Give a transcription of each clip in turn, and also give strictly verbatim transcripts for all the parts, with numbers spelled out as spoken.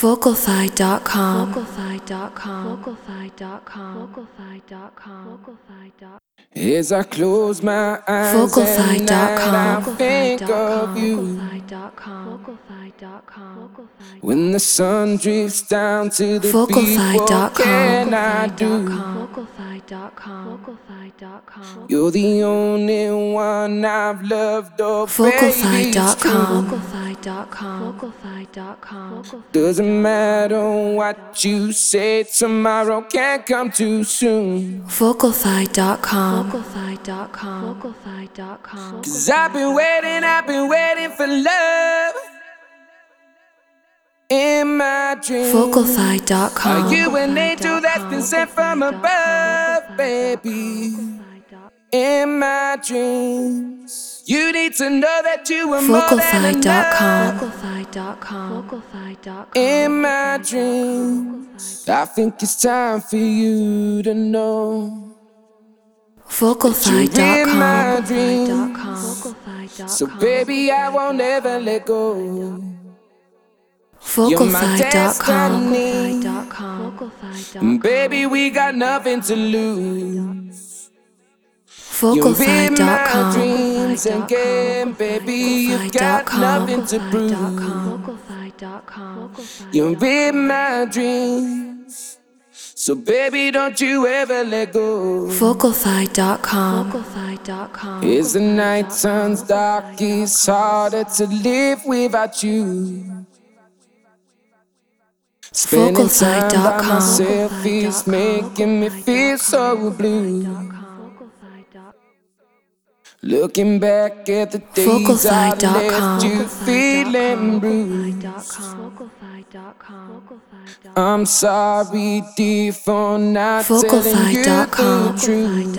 Vocalfy dot com. As I close my eyes Vocalfy at dot night, com. I think of you. When the sun drifts down to the beach, Vocalfy what dot com. can I do? You're the only one I've loved, oh Vocalfy baby, it's dot com. true. Doesn't matter what you say, tomorrow can't come too soon. Vocalfy dot com. Cause I've been waiting, I've been waiting for love in my dreams. Vocalfy dot com. Are you an angel that's been sent from above, baby? In my dreams, you need to know that you were more than Vocalfy dot com. enough. In my dreams, I think it's time for you to know. Vocalfy dot You're in my com. dreams, so baby I won't ever let go. You're my Vocalfy dot com. destiny, baby we got nothing to lose. You're Vocalfy in dot my com. dreams again, baby you've got nothing to prove. You're in my dreams, so baby don't you ever let go. Vocalfy dot com. As the night turns dark, it's harder to live without you. Spending time by myself is making me feel so blue. Looking back at the days I left you feeling bruised. I'm sorry, dear, for not telling you the truth.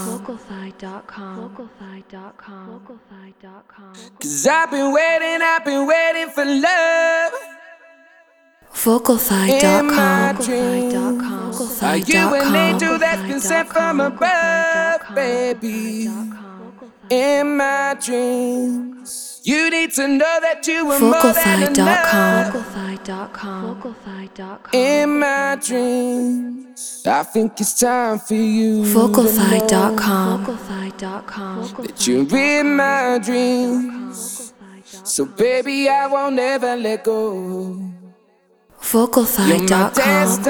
Cause I've been waiting, I've been waiting for love Vocalfy in dot my com. dreams. Are you an angel that's been sent from above, baby? In my dreams, you need to know that you were more than Vocalfy dot enough. In my dreams, I think it's time for you Vocalfy to dot know com. that you're in my dreams. So baby, I won't ever let go. Vocalfy You're my dot com.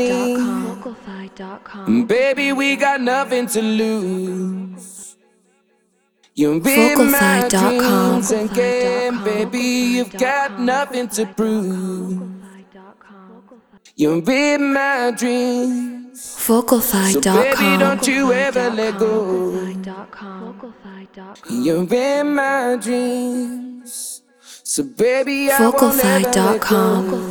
destiny, baby, we got nothing to lose. You're in my Vocalfy dot com. dreams again, baby, you've got nothing to prove. You're in my dreams, Vocalfy so dot baby, com. don't you ever let go. You're in my dreams, so baby, I won't Vocalfy ever dot let com. go.